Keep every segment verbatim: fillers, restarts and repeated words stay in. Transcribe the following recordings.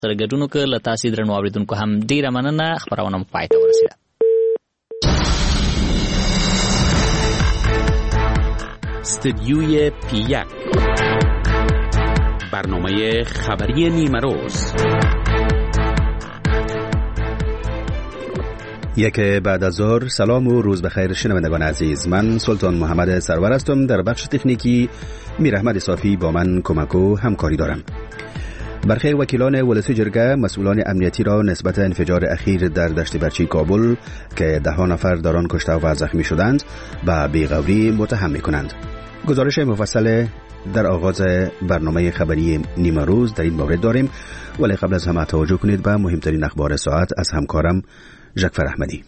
سره ګډون وکړ. له تاسې درنو اورېدونکو هم ډېره مننه. خپرونه مو پای ته ورسېده. استدیوی پی یک، برنامه خبری نیمروز. یک بعد از ظهر. سلام و روز بخیر شنوندگان عزیز. من سلطان محمد سرور هستم. در بخش تکنیکی میر احمد صافی با من کمک و همکاری دارم. برخی وکیلان ولسی جرگه مسئولان امنیتی را نسبت انفجار اخیر در دشت برچی کابل که ده ها نفر در آن کشته و زخمی شدند و بیغوری متهم می‌کنند. گزارش مفصل در آغاز برنامه خبری نیمه روز در این مورد داریم، ولی قبل از همه توجه کنید به مهمترین اخبار ساعت از همکارم ژکفر احمدی.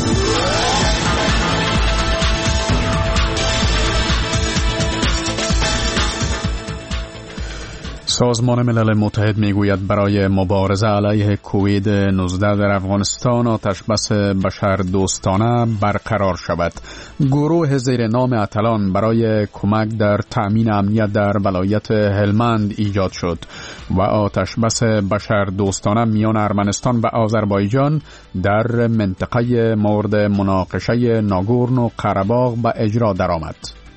سازمان ملل متحد میگوید برای مبارزه علیه کووید نوزده در افغانستان آتش بس بشر دوستانه برقرار شود. گروه زیر نام اتلان برای کمک در تأمین امنیت در ولایت هلمند ایجاد شد و آتش بس بشر دوستانه میان ارمنستان و آذربایجان در منطقه مورد مناقشه ناگورنو قره‌باغ به اجرا درآمد.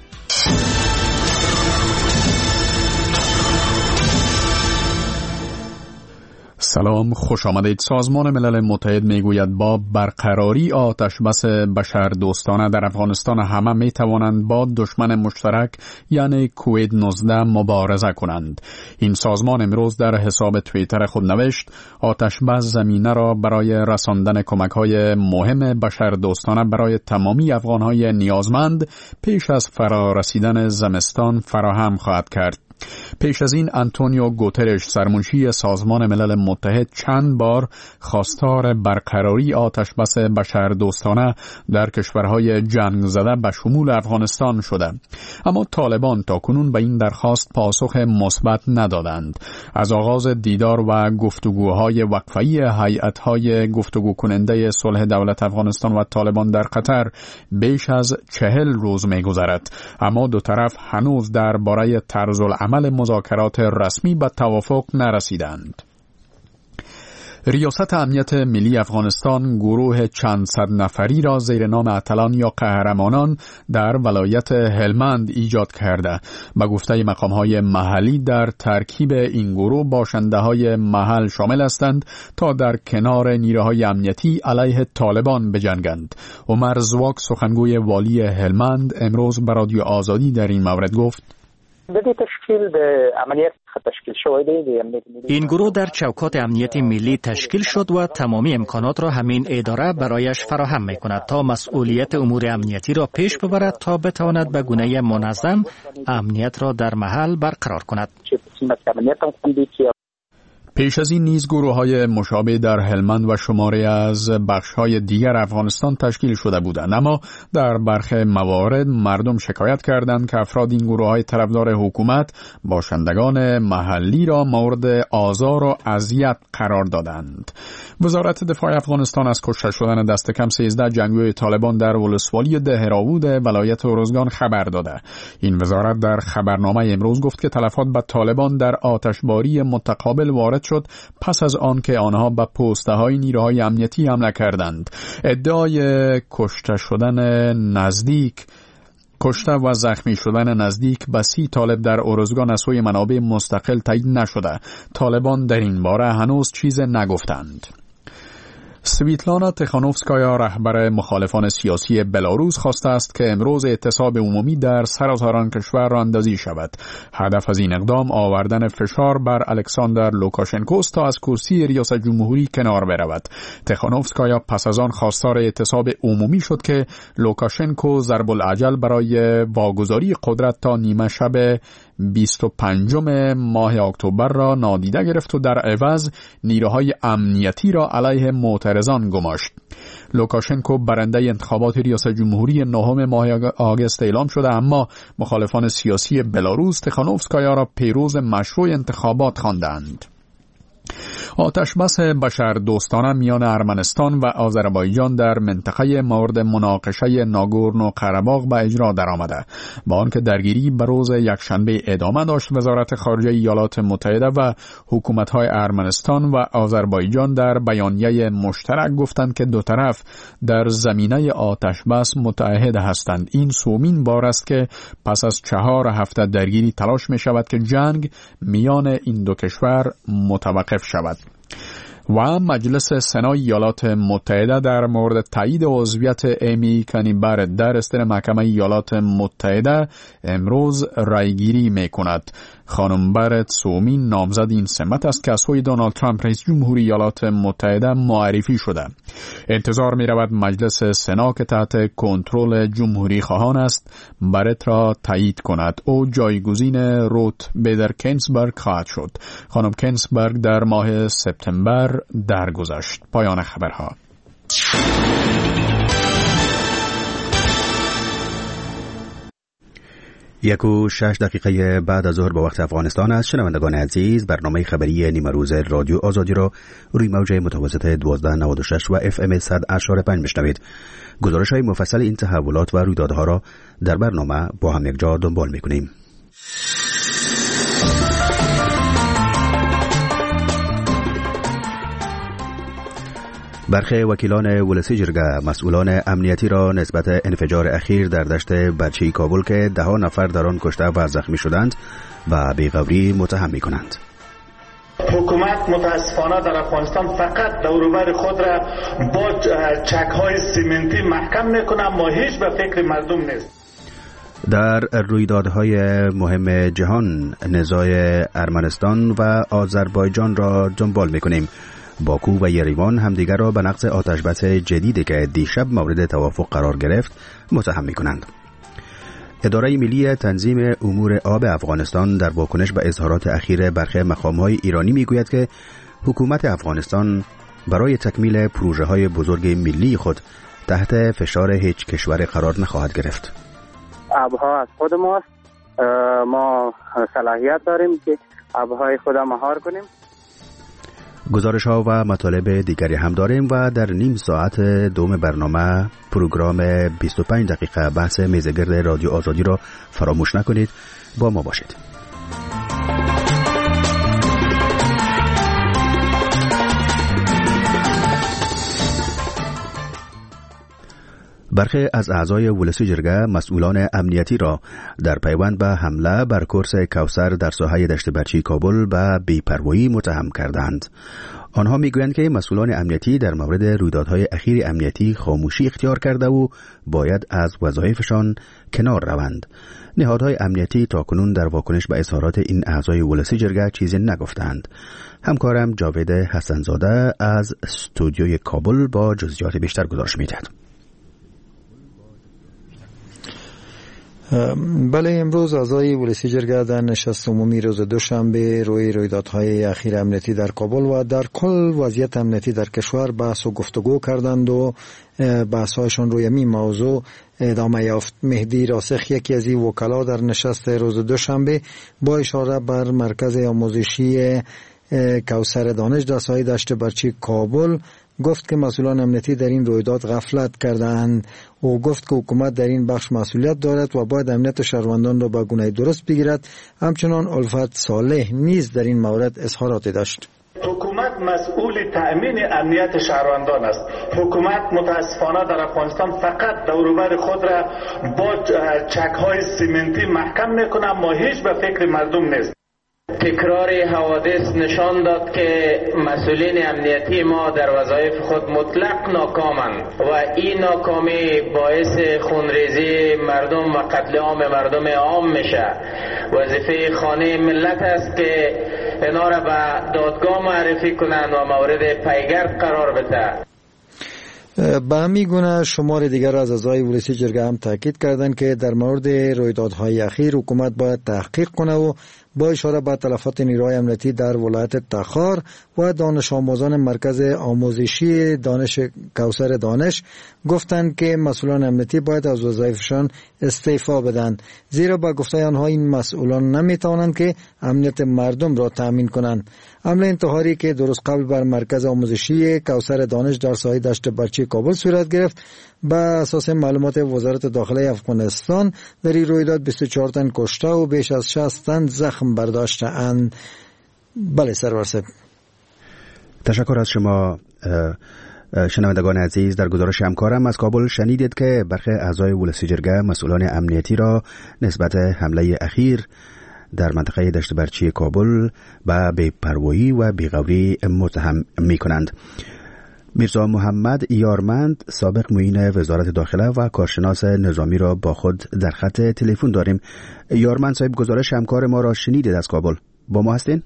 سلام، خوش آمدید. سازمان ملل متحد میگوید با برقراری آتش بس بشر دوستانه در افغانستان همه می توانند با دشمن مشترک یعنی کووید نوزده مبارزه کنند. این سازمان امروز در حساب توییتر خود نوشت آتش بس زمینه را برای رساندن کمک های مهم بشر دوستانه برای تمامی افغان های نیازمند پیش از فرا رسیدن زمستان فراهم خواهد کرد. پیش از این آنتونیو گوترش سرمنشی سازمان ملل متحد چند بار خواستار برقراری آتش بس بشر دوستانه در کشورهای جنگ زده به شمول افغانستان شده، اما طالبان تاکنون به این درخواست پاسخ مثبت ندادند. از آغاز دیدار و گفتگوهای وقفه‌ای هیئت‌های گفتگو کننده صلح دولت افغانستان و طالبان در قطر بیش از چهل روز می‌گذرد، اما دو طرف هنوز درباره طرز العمل مذاکرات رسمی به توافق نرسیدند. ریاست امنیت ملی افغانستان گروه چند صد نفری را زیر نام اتلان یا قهرمانان در ولایت هلمند ایجاد کرده. به گفته مقام‌های محلی در ترکیب این گروه باشنده‌های محل شامل هستند تا در کنار نیروهای امنیتی علیه طالبان بجنگند. عمر زواک سخنگوی والی هلمند امروز به رادیو آزادی در این مورد گفت این گروه در چوکات امنیت ملی تشکیل شد و تمامی امکانات را همین اداره برایش فراهم می کند تا مسئولیت امور امنیتی را پیش ببرد تا بتواند به گونه منظم امنیت را در محل برقرار کند. پیش از این نیز گروه‌های مشابه در هلمند و شماری از بخش‌های دیگر افغانستان تشکیل شده بودند، اما در برخی موارد مردم شکایت کردند که افراد این گروه‌های طرفدار حکومت باشندگان محلی را مورد آزار و اذیت قرار دادند. وزارت دفاع افغانستان از کشته شدن دست کم سیزده جنگجوی طالبان در ولسوالی دهراود ولایت ارزگان خبر داده. این وزارت در خبرنامه امروز گفت که تلفات به طالبان در آتشباری متقابل وارد شد پس از آن که آنها به پست‌های نیروهای امنیتی حمله کردند. ادعای کشته شدن نزدیک کشته و زخمی شدن نزدیک به سی طالب در ارزگان از سوی منابع مستقل تایید نشده. طالبان در این باره هنوز چیز نگفتند. سویتلانا تخانوفسکایا رهبر مخالفان سیاسی بلاروس خواسته است که امروز اعتصاب عمومی در سراسر کشور راندازی شود. هدف از این اقدام آوردن فشار بر الکساندر لوکاشنکوست تا از کرسی ریاست جمهوری کنار برود. تخانوفسکایا پس از آن خواستار اعتصاب عمومی شد که لوکاشنکو ضرب العجل برای واگذاری قدرت تا نیمه شب بیست و پنجم ماه اکتبر را نادیده گرفت و در عوض نیروهای امنیتی را علیه معترضان گماشت. لوکاشنکو برنده انتخابات ریاست جمهوری نهم ماه آگوست اعلام شده، اما مخالفان سیاسی بلاروس تخانوفسکایا را پیروز مشروع انتخابات خواندند. آتش بس بشر دوستانه میان ارمنستان و آذربایجان در منطقه مورد مناقشه ناگورنو قره‌باغ به اجرا درآمده. با آنکه درگیری به روز یکشنبه ادامه داشت، وزارت خارجه ایالات متحده و حکومت‌های ارمنستان و آذربایجان در بیانیه مشترک گفتند که دو طرف در زمینه آتش بس متعهد هستند. این سومین بار است که پس از چهار هفته درگیری تلاش می شود که جنگ میان این دو کشور متوقف شود. و مجلس سنای ایالات متحده در مورد تایید عضویت امی کنی بارت در استر محکمه ایالات متحده امروز رایگیری می کند. خانم بارت سومین نامزد این سمت است که از سوی دونالد ترامپ رئیس جمهوری ایالات متحده معرفی شده. انتظار می رود مجلس سنا که تحت کنترل جمهوری خواهان است بارت را تایید کند. او جایگزین روت بیدر کنسبرگ خواهد شد. خانم کنسبرگ در ماه سپتامبر درگذشت. پایان خبرها. یک و شش دقیقه بعد از ظهر به وقت افغانستان است. شنوندگان عزیز، برنامه خبری نیمه روز رادیو آزادی را روی موج متوسط دوازده نود و شش و اف ام صد اشاره پنج میشنوید. گزارش های مفصل این تحولات و رویدادها را در برنامه با هم یکجا دنبال میکنیم. برخی وکیلان ولسی جرگه مسئولان امنیتی را نسبت انفجار اخیر در دشت برچی کابل که ده ها نفر در آن کشته و زخمی شدند و بی‌غوری متهم می‌کنند. حکومت متاسفانه در افغانستان فقط دوروبر خود را با چک‌های سیمنتی محکم می‌کنه، اما هیچ به فکر مردم نیست. در رویدادهای مهم جهان نزاع ارمنستان و آذربایجان را دنبال می‌کنیم. باکو و یریوان همدیگر را به نقض آتشبس جدیدی که دیشب مورد توافق قرار گرفت متهم می‌کنند. اداره ملی تنظیم امور آب افغانستان در واکنش به اظهارات اخیر برخی مقام‌های ایرانی می‌گوید که حکومت افغانستان برای تکمیل پروژه‌های بزرگ ملی خود تحت فشار هیچ کشور قرار نخواهد گرفت. آبها از خود ماست، ما صلاحیت داریم که آبهای خود مهار کنیم. گزارش ها و مطالب دیگری هم داریم و در نیم ساعت دوم برنامه پروگرام بیست و پنج دقیقه بحث میزگرد رادیو آزادی را فراموش نکنید. با ما باشید. برخی از اعضای ولسی جرگه مسئولان امنیتی را در پیوند به حمله بر کورس کوثر در ساحه دشت برچی کابل به بی‌پروایی متهم کردند. آنها میگویند که مسئولان امنیتی در مورد رویدادهای اخیر امنیتی خاموشی اختیار کرده و باید از وظایفشان کنار روند. نهادهای امنیتی تاکنون در واکنش به اظهارات این اعضای ولسی جرگه چیزی نگفتند. همکارم جاوید حسنزاده از استودیوی کابل با جزئیات بیشتر گزارش می‌دهد. بله، امروز اعضای ولسی جرگه در نشست عمومی روز دوشنبه روی رویدادهای اخیر امنیتی در کابل و در کل وضعیت امنیتی در کشور بحث و گفتگو کردند و بحث‌هایشان روی این موضوع ادامه یافت. مهدی راسخ، یکی از این وکلا، در نشست روز دوشنبه با اشاره بر مرکز آموزشی کوثر دانش در ساحه دشت برچی کابل گفت که مسئولان امنیتی در این رویداد غفلت کردند. او گفت که حکومت در این بخش مسئولیت دارد و باید امنیت شهروندان را به گونه درست بگیرد. همچنان الفت صالح نیز در این مورد اظهاراتی داشت. حکومت مسئول تأمین امنیت شهروندان است. حکومت متاسفانه در افغانستان فقط دوروبر خود را با چک‌های سیمنتی محکم میکنه، اما هیچ به فکر مردم نیست. تکرار حوادث نشان داد که مسئولین امنیتی ما در وظایف خود مطلق ناکامند و این ناکامی باعث خونریزی مردم و قتل عام مردم عام میشه. وظیفه خانه ملت است که اینا را به دادگاه معرفی کنند و مورد پیگرد قرار بده. به همین گونه شمار دیگر از اعضای ولسی جرگه هم تاکید کردند که در مورد رویدادهای اخیر حکومت باید تحقیق کنه و با اشاره به تلفات نیروهای امنیتی در ولایت تخار و دانش آموزان مرکز آموزشی دانش کوثر دانش گفتند که مسئولان امنیتی باید از وظایفشان استعفا بدهند، زیرا با گفته آنها این مسئولان نمیتوانند که امنیت مردم را تامین کنند. حمله انتحاری که درست قبل بر مرکز آموزشی کوثر دانش در ساحل دشت برچی کابل صورت گرفت، با اساس معلومات وزارت داخله افغانستان در این رویداد بیست و چهار تن کشته و بیش از شصت تن زخم برداشته اند. بله سرور صاحب. تشکر از شما. شنوندگان عزیز، در گزارش همکارم از کابل شنیدید که برخی اعضای ولسی جرگه مسئولان امنیتی را نسبت حمله اخیر در منطقه دشت برچی کابل به بی‌پروایی و بی‌غوری متهم می کنند. میرزا محمد یارمند، سابق معین وزارت داخله و کارشناس نظامی را با خود در خط تلفن داریم. یارمند صاحب، گزارش همکار ما را شنیدید از کابل، با ما هستین؟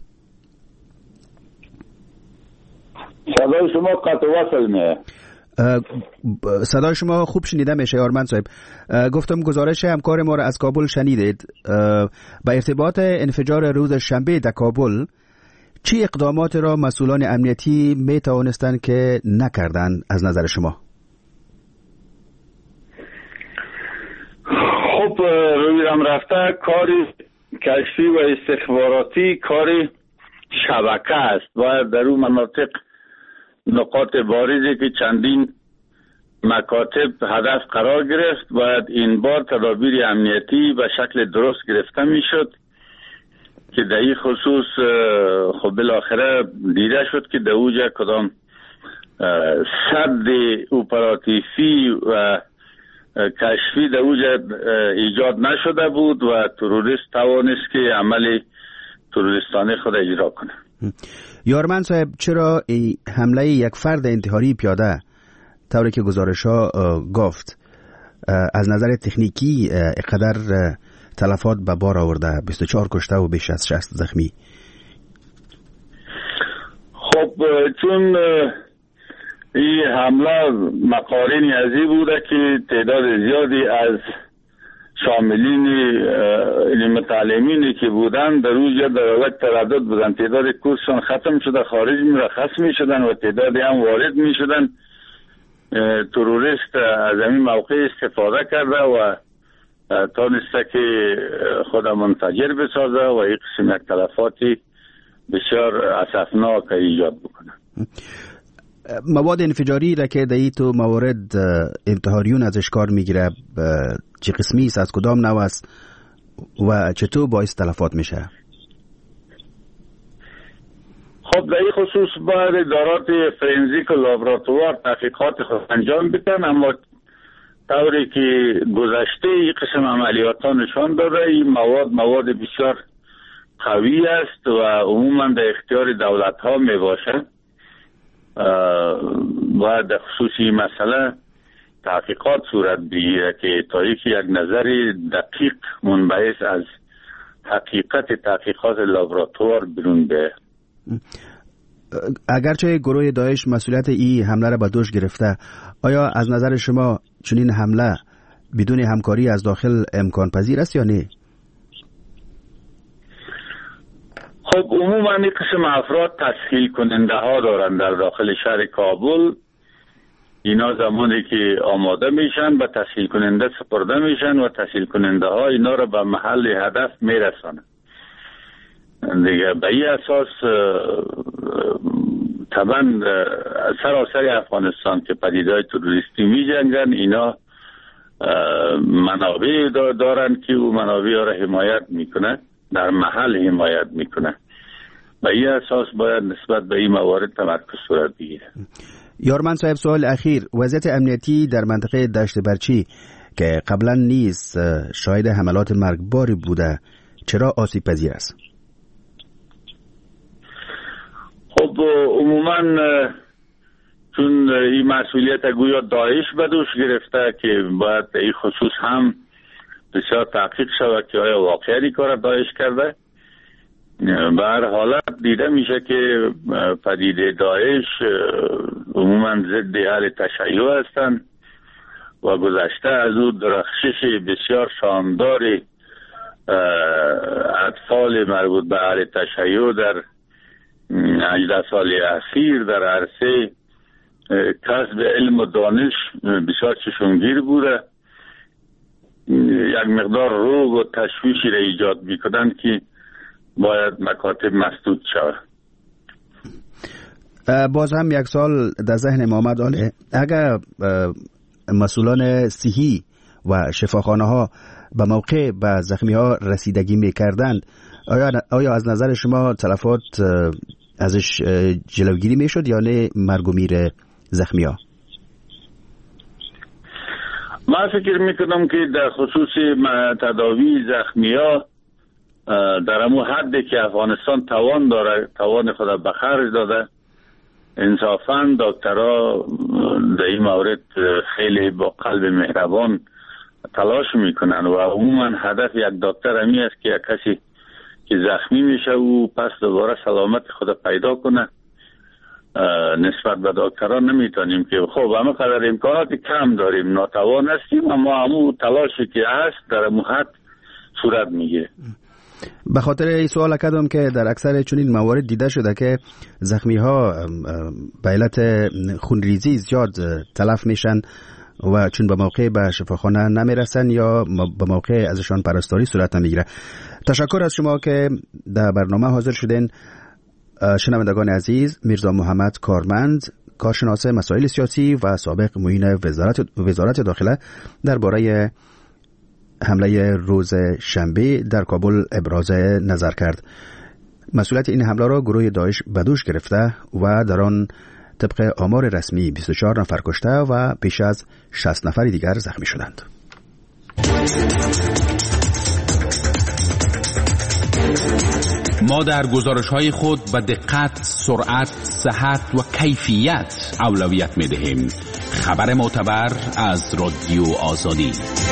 صدای شما قطع وصل میه. صدای شما خوب شنیده میشه یارمند صاحب. گفتم گزارش همکار ما را از کابل شنیدید. با ارتباط انفجار روز شنبه در کابل، چی اقدامات را مسئولان امنیتی می توانستند که نکردن از نظر شما؟ خب روی هم رفته کاری کشفی و استخباراتی کاری شبکه است. باید در اون مناطق نقاط بارزی که چندین مکاتب هدف قرار گرفت، باید این بار تدابیر امنیتی به شکل درست گرفته می شد که در این خصوص خب بالاخره دیده شد که در اوجه کدام سد اپراتیفی و کشفی در اوجه ایجاد نشده بود و تروریست توانست که عمل تروریستانه خود اجرا کنه. یارمند صاحب، چرا حمله یک فرد انتحاری پیاده طوری که گزارش ها گفت از نظر تکنیکی اقدر تلفات به بار آورده، بیست و چهار کشته و بیش از شصت زخمی؟ خب چون این حمله مقارنی از این بوده که تعداد زیادی از شاملین متعلمینی که بودن در روز یا در وقت تردد بودن، تعداد کورسشان ختم شده، خارج مرخص می شدن و تعدادی هم وارد می شدن. تروریست از این موقع استفاده کرده و تانسته که خود منفجر بسازه و یک قسم یک تلفاتی بسیار اسفناک ایجاد بکنه. مواد انفجاری را که در تو موارد انتحاریون ازش کار میگیره، چه قسمی است، از کدام نوع است و چطور باعث تلفات میشه؟ خب در این خصوص باید ادارات فرنزیک و لابراتوار تحقیقات خود انجام بدن، اما طوری که گذشته این قسم عملیات ها نشان داده این مواد مواد بسیار قوی است و عموما در اختیار دولت ها می باشد. باید در خصوصی مسئله تحقیقات صورت بگیره که تا یک نظر دقیق منبعث از حقیقت تحقیقات لابراتوار بیرون به. اگرچه گروه داعش مسئولیت این حمله را به دوش گرفته، آیا از نظر شما چنین حمله بدون همکاری از داخل امکان پذیر است یا نه؟ خب عموما این قسم افراد تسهیل کننده ها دارن در داخل شهر کابل. اینا زمانی که آماده میشن به تسهیل کننده سپرده میشن و تسهیل کننده ها اینا را به محل هدف میرسانن. دیگه به این اساس طبعا سراسر افغانستان که پدیده‌های تروریستی می جنگن، اینا منابع دارن که او منابع را حمایت میکنه، در محل حمایت میکنه. به این اساس باید نسبت به این موارد تمرکز صورت بگیره. یارمند صاحب، سوال اخیر، وضعیت امنیتی در منطقه دشت برچی که قبلا نیز شاهد حملات مرگباری بوده چرا آسیب پذیر است؟ خب عموما چون این مسئولیت گویا داعش به دوش گرفته که باید این خصوص هم بسیار تحقیق شود که آیا واقعی کار داعش کرده. به هر حالت دیده میشه که پدیده داعش عموما ضد اهل تشیع هستند و گذشته از او درخشش بسیار شانداری اطفال مربوط به اهل تشیع در هجده سال اخیر در عرصه کسب علم و دانش بسیار چشمگیر بوده، یک مقدار روگ و تشویشی را ایجاد میکنن که باید مکاتب مسدود شود. باز هم یک سال در ذهن ما آمد، اگر مسئولان صحی و شفاخانه ها به موقع به زخمی ها رسیدگی میکردند، آیا آیا از نظر شما تلفات ازش جلوگیری میشد یا نه مرگ و میر زخمی ها؟ من فکر میکنم که در خصوص تداوی زخمی ها در همون حدی که افغانستان توان داره، توان خود به خرج داده، انصافاً دکترها در این مورد خیلی با قلب مهربان تلاش میکنن و عموما هدف یک دکتر همی است که یک کسی که زخمی میشه و پس دوباره سلامت خود پیدا کنه. نسبت به دکتران نمیتونیم که خب همه قدر امکانات کم داریم، ناتوان هستیم، اما همون تلاشی که هست در محیط صورت میگیره. به خاطر این سوال کردم که در اکثر چنین موارد دیده شده که زخمی ها به علت خونریزی زیاد تلف میشن و چون به موقع به شفاخانه نمیرسن یا به موقع ازشان پرستاری صورت نمیگیره. تشکر از شما که در برنامه حاضر شدین. شنوندگان عزیز، میرزا محمد کارمند، کارشناس مسائل سیاسی و سابق معین وزارت وزارت داخله درباره حمله روز شنبه در کابل ابراز نظر کرد. مسئولیت این حمله را گروه داعش به دوش گرفته و در آن طبق آمار رسمی بیست و چهار نفر کشته و بیش از شصت نفر دیگر زخمی شدند. ما در گزارش‌های خود به دقت، سرعت، صحت و کیفیت اولویت می‌دهیم. خبر معتبر از رادیو آزادی.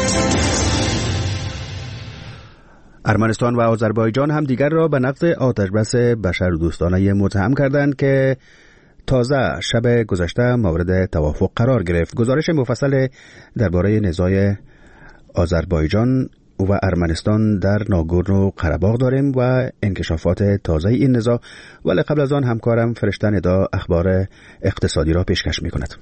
ارمنستان و آذربایجان هم دیگر را به نقض آتشبس بشردوستانه متهم کردند که تازه شب گذشته مورد توافق قرار گرفت. گزارش مفصل درباره نزاع آذربایجان و ارمنستان در ناگورنو قره‌باغ داریم و انکشافات تازه این نزاع، ولی قبل از آن همکارم فرشته ندا اخبار اقتصادی را پیشکش می‌کند.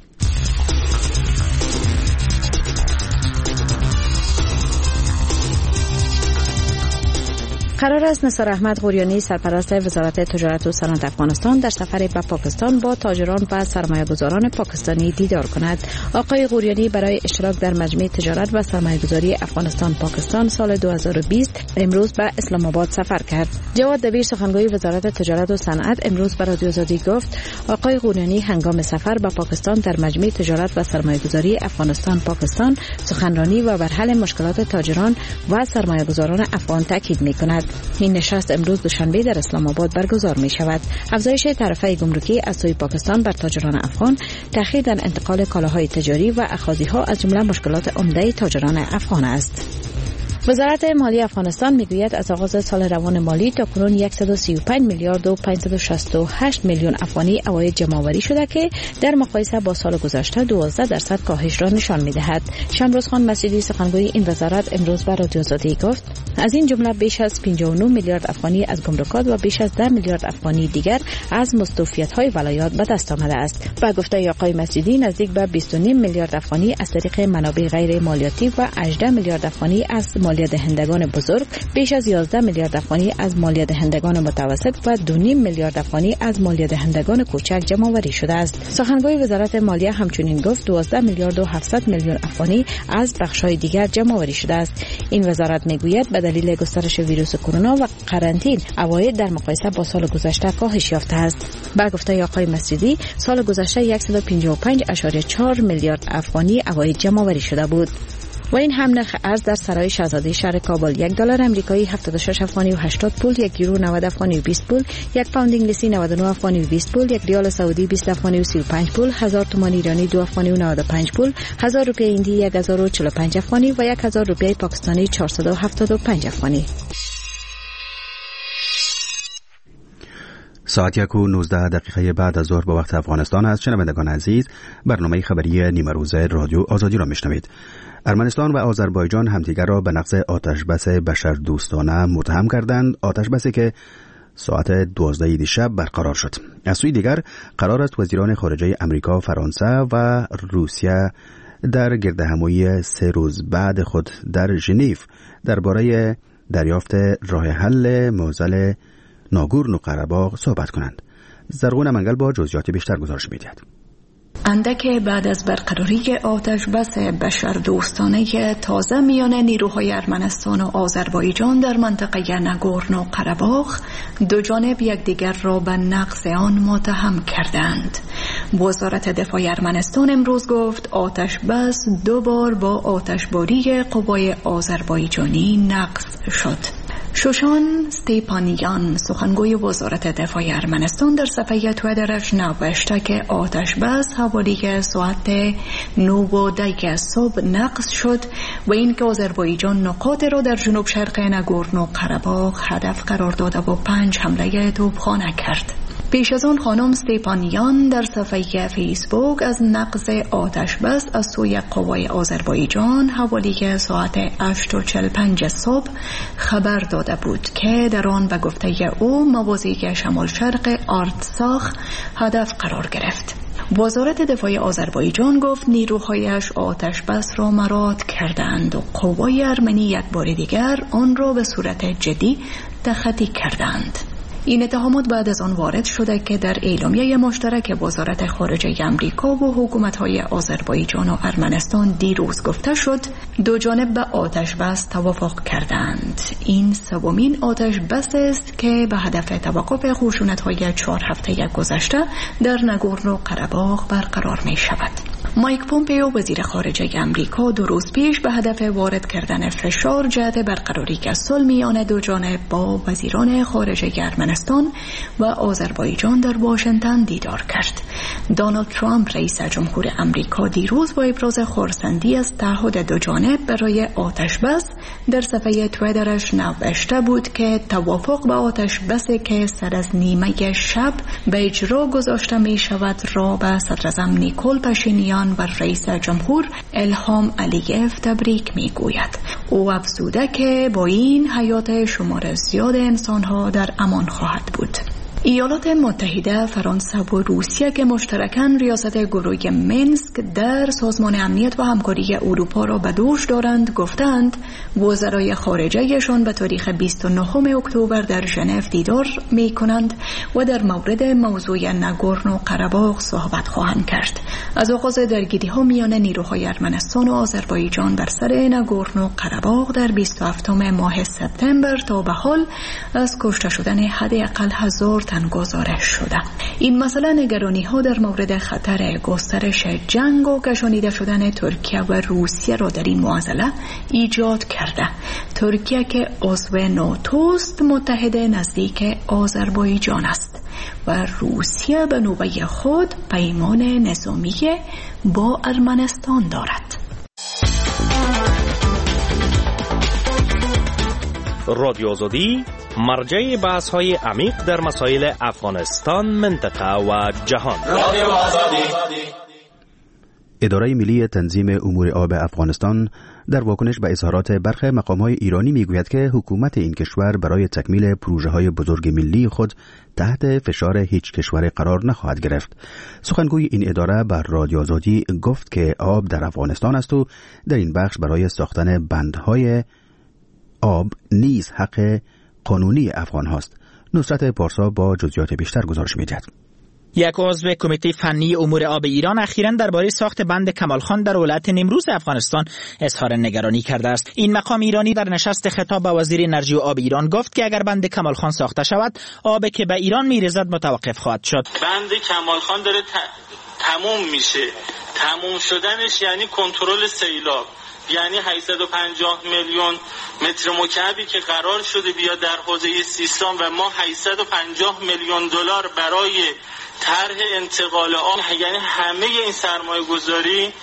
قرار است نثار احمد غوریانی سرپرست وزارت تجارت و صنعت افغانستان در سفر به پاکستان با تاجران و سرمایه‌گذاران پاکستانی دیدار کند. آقای غوریانی برای اشتراک در مجمع تجارت و سرمایه‌گذاری افغانستان پاکستان سال دو هزار و بیست امروز به اسلام آباد سفر کرد. جواد دبیر سخنگوی وزارت تجارت و صنعت امروز به رادیو آزادی گفت آقای غوریانی هنگام سفر به پاکستان در مجمع تجارت و سرمایه‌گذاری افغانستان پاکستان سخنرانی و بر حل مشکلات تاجران و سرمایه‌گذاران افغان تاکید می‌کند. این نشست امروز دوشنبه در اسلام آباد برگزار می شود. افزایش تعرفه گمرکی از سوی پاکستان بر تاجران افغان، تأخیر در انتقال کالاهای تجاری و اخاذی‌ها از جمله مشکلات عمده تاجران افغان است. وزارت مالی افغانستان میگوید از آغاز سال روان مالی تا کنون صد و سی و پنج میلیارد و پانصد و شصت و هشت میلیون افغانی عواید جمع‌آوری شده که در مقایسه با سال گذشته دوازده درصد کاهش را نشان می‌دهد. شمروز خان مسجدی سخنگوی این وزارت امروز به رادیو آزادی گفت از این جمله بیش از پنجاه و نه میلیارد افغانی از گمرکات و بیش از ده میلیارد افغانی دیگر از مستوفیت‌های ولایات به دست آمده است. با گفته آقای مسجدی نزدیک به بیست و نه میلیارد افغانی از طریق منابع غیر مالیاتی و هجده میلیارد افغانی از مالیات دهندگان بزرگ، بیش از یازده میلیارد افغانی از مالیات دهندگان متوسط و دو و نیم میلیارد افغانی از مالیات دهندگان کوچک جمع‌آوری شده است. سخنگوی وزارت مالیه همچنین گفت دوازده میلیارد و هفتصد میلیون افغانی از بخش‌های دیگر جمع‌آوری شده است. این وزارت میگوید به دلیل گسترش ویروس کرونا و قرنطین عواید در مقایسه با سال گذشته کاهش یافته است. با گفته آقای مسجدی سال گذشته صد و پنجاه و پنج ممیز چهار میلیارد افغانی عواید جمع‌آوری شده بود. و این هم نرخ ارز در سرای شاهزاده شهر کابل: یک دلار امریکایی هفتاد و شش افغانی و هشتاد پول، یک یورو نود افغانی و بیست پول، یک پوند انگلیسی نود و نه افغانی و بیست پول، یک ریال سعودی بیست افغانی و سی و پنج پول، هزار تومان ایرانی دو افغانی و نود و پنج پول، هزار روپیه هندی یک هزار و چهل و پنج افغانی و یک هزار روپیه پاکستانی چهارصد و هفتاد و پنج افغانی. ساعت یک و نوزده دقیقه بعد از ظهر به وقت افغانستان است. شنوندگان عزیز، برنامه خبری نیمه روزه رادیو آزادی را میشنوید. ارمنستان و آذربایجان همدیگر را به نقض آتشبس بشردوستانه متهم کردند، آتشبسی که ساعت دوازده دیشب برقرار شد. از سوی دیگر قرار است وزیران خارجه امریکا، فرانسه و روسیه در گردهمایی سه روز بعد خود در ژنو درباره دریافت راه حل معضل ناگورنو قره‌باغ صحبت کنند. زرغون منگل با جزئیات بیشتر گزارش می‌دهد. اندک بعد از برقراری آتش بس بشردوستانه تازه میان نیروهای ارمنستان و آذربایجان در منطقه ناگورنو قره‌باغ، دو جانب یکدیگر را به نقض آن متهم کردند. وزارت دفاع ارمنستان امروز گفت آتش بس دو بار با آتشباری قوای آذربایجانی نقض شد. شوشان ستیپانیان، سخنگوی وزارت دفاع ارمنستان، در صفحه توییترش نوشته که آتش بس حوالی ساعت نه و ده صبح نقض شد و اینکه آذربایجان نقاط را در جنوب شرق ناگورنو قره‌باغ هدف قرار داده و پنج حمله توپخانه کرد. پیش از آن خانم ستیپانیان در صفحه فیسبوک از نقض آتش بس از سوی قوای آذربایجان حوالی ساعت هشت و چهل و پنج صبح خبر داده بود که در آن به گفته او موازی شمال شرق آرتساخ هدف قرار گرفت. وزارت دفاع آذربایجان گفت نیروهایش آتش بس را مراعات کردند و قوای ارمنی یک بار دیگر آن را به صورت جدی تخطی کردند. این اتهامات بعد از آن وارد شده که در اعلامیه مشترک وزارت خارجه امریکا و حکومت‌های آذربایجان و ارمنستان دیروز گفته شد دو جانب به آتش بس توافق کردند. این سومین آتش بس است که به هدف توقف خشونت‌های چهار هفته گذشته در ناگورنو قره‌باغ برقرار می شود. مایک پومپئو وزیر خارجه امریکا دو روز پیش به هدف وارد کردن فشار جهت برقراری صلح میان دو جانب با وزیران خارجه ارمنستان و آذربایجان در واشنگتن دیدار کرد. دونالد ترامپ رئیس جمهور امریکا دیروز با ابراز خرسندی از تعهد دو جانب برای آتش بس در صفحه توییترش نوشته بود که توافق به آتش بسی که سر از نیمه شب به اجرا گذاشته می شود را به صدراعظم نیکول پاشینیان و رئیس جمهور الهام علیف تبریک می گوید. او افزوده که با این حیات شمار زیاد انسانها در امان خواهد بود. ایالات متحده، فرانسه و روسیه که مشترکاً ریاست گروه منسک در سازمان امنیت و همکاری اروپا را به دوش دارند، گفتند وزرای خارجه‌شان به تاریخ بیست و نهم اکتبر در ژنو دیدار می کنند و در مورد موضوع ناگورنو قره‌باغ صحبت خواهند کرد. از آغاز درگیری ها میان نیروهای ارمنستان و آذربایجان بر سر ناگورنو قره‌باغ در بیست و هفتم ماه سپتامبر تا به حال از کشته شدن حداقل هزار تن گزارش شده. این مسئله نگرانی ها در مورد خطر گسترش جنگ و کشانیده شدن ترکیه و روسیه را در این معضله ایجاد کرده. ترکیه که عضو ناتوست متحد نزدیک آذربایجان است و روسیه به نوبه خود پیمان نظامی با ارمنستان دارد. رادیو آزادی مرجع بحث های عمیق در مسائل افغانستان، منطقه و جهان. رادیو آزادی. اداره ملی تنظیم امور آب افغانستان در واکنش به اظهارات برخی مقام‌های ایرانی میگوید که حکومت این کشور برای تکمیل پروژه‌های بزرگ ملی خود تحت فشار هیچ کشور قرار نخواهد گرفت. سخنگوی این اداره بر رادیو آزادی گفت که آب در افغانستان است و در این بخش برای ساختن بندهای آب نیز حق قانونی افغان هاست. نصرت پارسا با جزئیات بیشتر گزارش می‌دهد. یک عضو کمیته فنی امور آب ایران اخیراً درباره ساخت بند کمالخان در ولایت نیمروز افغانستان اظهار نگرانی کرده است. این مقام ایرانی در نشست خطاب به وزیر انرژی و آب ایران گفت که اگر بند کمالخان ساخته شود، آب که به ایران می‌ریزد متوقف خواهد شد. بند کمالخان داره ت... تموم میشه. تموم شدنش یعنی کنترل سیلاب، یعنی هشتصد و پنجاه میلیون متر مکعبی که قرار شده بیا در حوزه سیستان و ما هشتصد و پنجاه میلیون دلار برای طرح انتقال آب، یعنی همه این سرمایه گذاری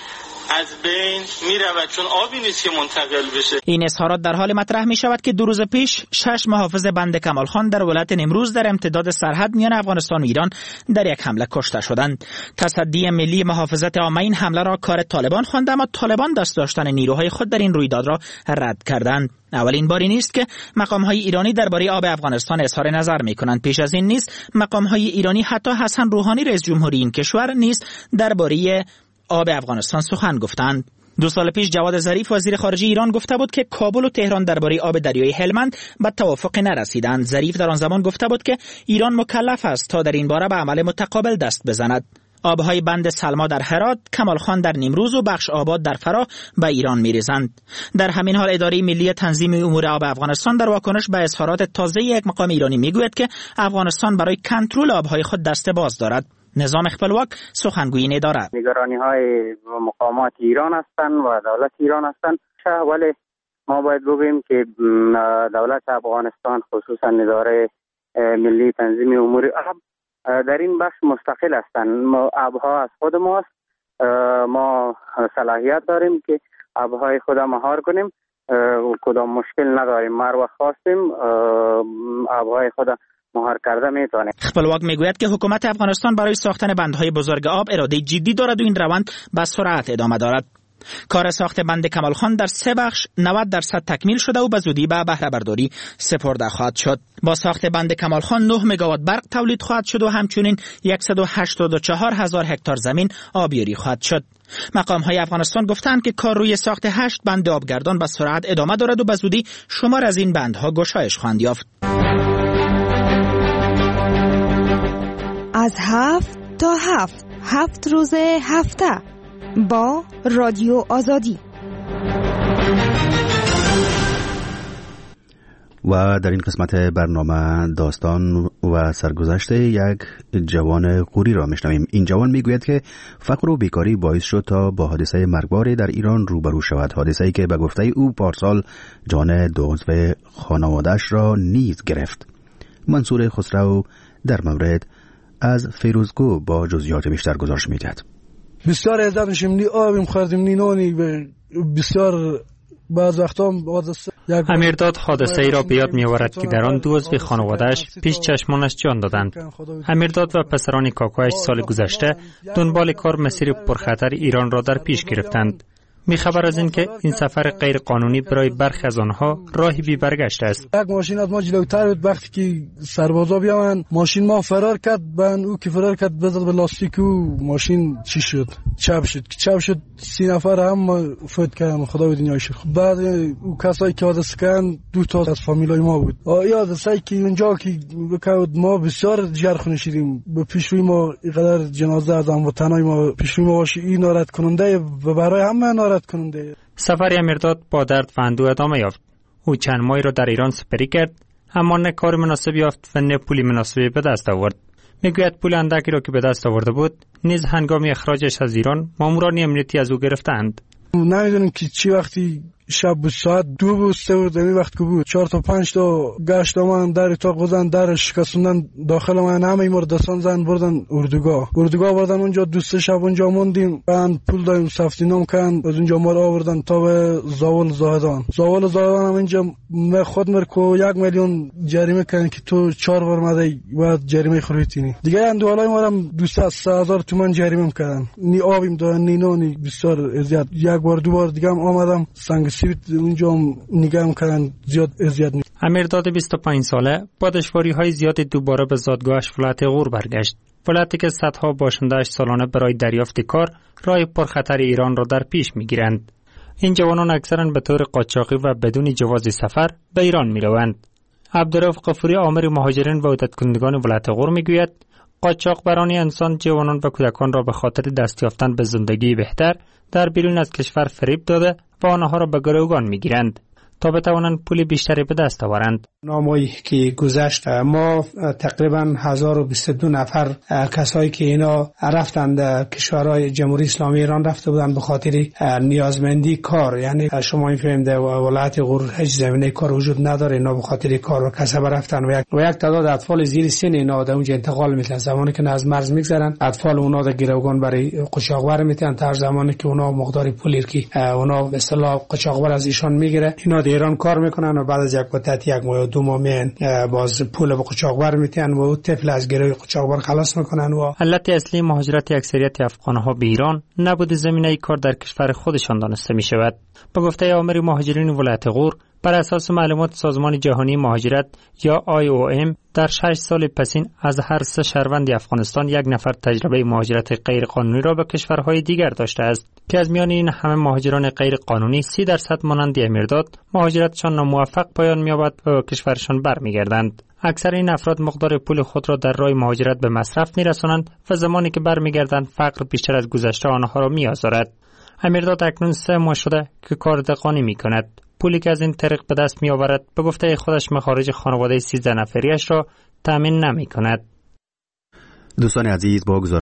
از بین میرود، چون آبی نیست که منتقل بشه. این اظهارات در حال مطرح می شود که دو روز پیش شش محافظ بند کمال خان در ولایت نیمروز در امتداد سرحد میان افغانستان و ایران در یک حمله کشته شدند. تصدی ملی محافظت عامه این حمله را کار طالبان خواند، اما طالبان دست داشتن نیروهای خود در این رویداد را رد کردند. اولین باری نیست که مقام‌های ایرانی درباره آب افغانستان اظهار نظر می‌کنند. پیش از این نیز مقام‌های ایرانی، حتی حسن روحانی رئیس جمهوری این کشور نیز درباره آب افغانستان سخن گفتند. دو سال پیش جواد ظریف وزیر خارجه ایران گفته بود که کابل و تهران درباره آب دریای هلمند به توافق نرسیدند. ظریف در آن زمان گفته بود که ایران مکلف است تا در این باره به عمل متقابل دست بزند. آبهای بند سلما در هرات، کمال خان در نیمروز و بخش آباد در فراه به ایران می‌ریزند. در همین حال اداره ملی تنظیم امور آب افغانستان در واکنش به اظهارات تازه یک مقام ایرانی میگوید که افغانستان برای کنترل آبهای خود دست باز دارد. نظام خپلواک سخنگوی این اداره: نگرانی‌های مقامات ایران هستند و دولت ایران هستند، ولی ما باید بگوییم که دولت افغانستان خصوصا اداره ملی تنظیم امور آب در این بخش مستقل هستند. آبها از خود ماست، ما صلاحیت داریم که آبهای خود مهار کنیم، کدام مشکل نداریم. ما رو خواستیم آبهای خود مهار کرده میتونه. خپلواک میگوید که حکومت افغانستان برای ساختن بندهای بزرگ آب اراده جدی دارد و این روند به سرعت ادامه دارد. کار ساخت بند کمال خان در سه بخش نود درصد تکمیل شده و به زودی به بهره برداری سپرده خواهد شد. با ساخت بند کمال خان نه مگاوات برق تولید خواهد شد و همچنین صد و هشتاد و چهار هزار هکتار زمین آبیاری خواهد شد. مقام های افغانستان گفتند که کار روی ساخت هشت بند آبگردان به سرعت ادامه دارد و به زودی شمار از این بندها گشایش خواهند یافت. از هفت تا هفت هفت روز هفته با رادیو آزادی. و در این قسمت برنامه داستان و سرگذشت یک جوان قوری را میشنویم. این جوان میگوید که فقر و بیکاری باعث شد تا با حادثه مرگبار در ایران روبرو شود، حادثه‌ای که به گفته او پارسال جان دو عضو خانواده‌اش را نیز گرفت. منصور خسرو در مورد از فیروزگو با جزئیات بیشتر گزارش میدهد. بسیار عزت میشیم، نی آبیم خوردیم نی نانی، بسیار بعض وقتا امیرداد حادثه ای را به یاد می‌آورد که در آن دو عضو خانواده‌اش پیش چشمانش جان دادند. امیرداد و پسران کاکایش سال گذشته دنبال کار مسیر پرخطر ایران را در پیش گرفتند. می‌خبر از این که این سفر غیر قانونی برای برخی از آنها راهی بی برگشت است. یک ماشین از ما جلوتر بود، وقتی که سربازا بیامن ماشین ما فرار کرد، بعد او که فرار کرد بزد به لاستیک و ماشین چی شد؟ چپ شد. چپ شد سی نفر هم فوت کردن، خدا به دنیای شد. بعد او کسایی که حادثه کردن دو تا از فامیلای ما بود. آیا حادثه‌ای که اونجا که بکود ما بسیار جرخ نشیدیم، به پیشوی ما اینقدر جنازه از هموطنای ما پیشوی ما باشه، این ناراحت کننده و برای همه ناراحت کننده. سفر امیرداد با درد و اندوه ادامه یافت. او چند ماهی را در ایران سپری کرد، اما نه کار مناسب یافت و نه پولی مناسبی به دست آورد. میگوید پول اندکی را که به دست آورده بود نیز هنگام اخراجش از ایران ماموران امنیتی از او گرفتند. نمیدونم که چی وقتی شب بود، ساعت دو بود سه بود، این وقت که بود چهار تا پنج تا گشت آمدن، در اتاق بزن، در شکستوندن، داخل من همه ما رو دستان زن بردن اردوگاه اردوگاه بردن اونجا دو سه شب اونجا موندیم. بعد پول دادیم سفتینام کردن، از اونجا ما رو آوردن تا به زاول زاهدان. زاول زاهدان هم اینجا من خود مرکو یک میلیون جریمه کردن که تو چهار بار مدی بعد جریمه خریدینی دیگه. اندوالای ما هم دویست هزار تومان جریمه کردن. نی آبیم دادن نی نانی، بسیار اذیت. یک بار دو بار دیگه هم آمدم سنگ سیبیت اونجا نگاه کردن، زیاد اذیت نیست. امیرداد بیست و پنج ساله با دشواری‌های زیاد دوباره به زادگاهش ولایت غور برگشت. ولایتی که صدها باشنده‌اش سالانه برای دریافت کار راه پرخطر ایران را در پیش می‌گیرند. این جوانان اکثرا به طور قاچاقی و بدون جواز سفر به ایران می‌روند. عبدالرؤف غفوری آمر مهاجرین و عودت کنندگان ولایت غور می‌گوید قاچاق برانی انسان جوانان و کودکان را به خاطر دست یافتن به زندگی بهتر در بیرون از کشور فریب داده و آنها را به گروگان می‌گیرند. تا بتوانند پول بیشتری به دست آورند. نامه‌ای که گذشت ما تقریبا هزار و بیست و دو نفر کسایی که اینا رفتند کشورهای جمهوری اسلامی ایران رفته بودند به خاطر نیازمندی کار، یعنی شما می‌فهمید ولایت غور هیچ زمینه کار وجود نداره، اینا به خاطر کار و کسب رفتن و یک و یک تعداد اطفال زیر سن اینا در اونجا انتقال می‌کنن. زمانی که از مرز می‌گذرن اطفال اونا در گروگان برای قاچاقبر میتن، تا زمانی که اونا مقدار پولی که اونا به اصطلاح قاچاقبر از ایشان میگیره، اینا در ایران کار میکنن و بعد از یک مدت یک ماه دو ماه میان باز پول به قاچاقبر میتن و طفل از گروه قاچاقبر خلاص میکنن. و علت اصلی مهاجرت اکثریت افغانها به ایران نبود زمینه کار در کشور خودشان دانسته میشود. به گفته آمر مهاجرین ولایت غور، بر اساس معلومات سازمان جهانی مهاجرت یا آی او ام در شش سال پسین از هر سه شهروند افغانستان یک نفر تجربه مهاجرت غیر قانونی را به کشورهای دیگر داشته است که از میان این همه مهاجران غیر قانونی سی درصد مانند امیرداد مهاجرتشان ناموفق پایان می‌یابد و کشورشان برمیگردند. اکثر این افراد مقدار پول خود را در راه مهاجرت به مصرف می‌رسانند و زمانی که برمیگردند فقر بیشتر از گذشته آنها را می‌آزارد. امیرداد اکنون سه ماه شده که کار دهقانی می‌کند. پولی که از این طریق به دست می آورد به گفته خودش مخارج خانواده سیزده نفریش را تامین نمی کند. دوستان عزیز، با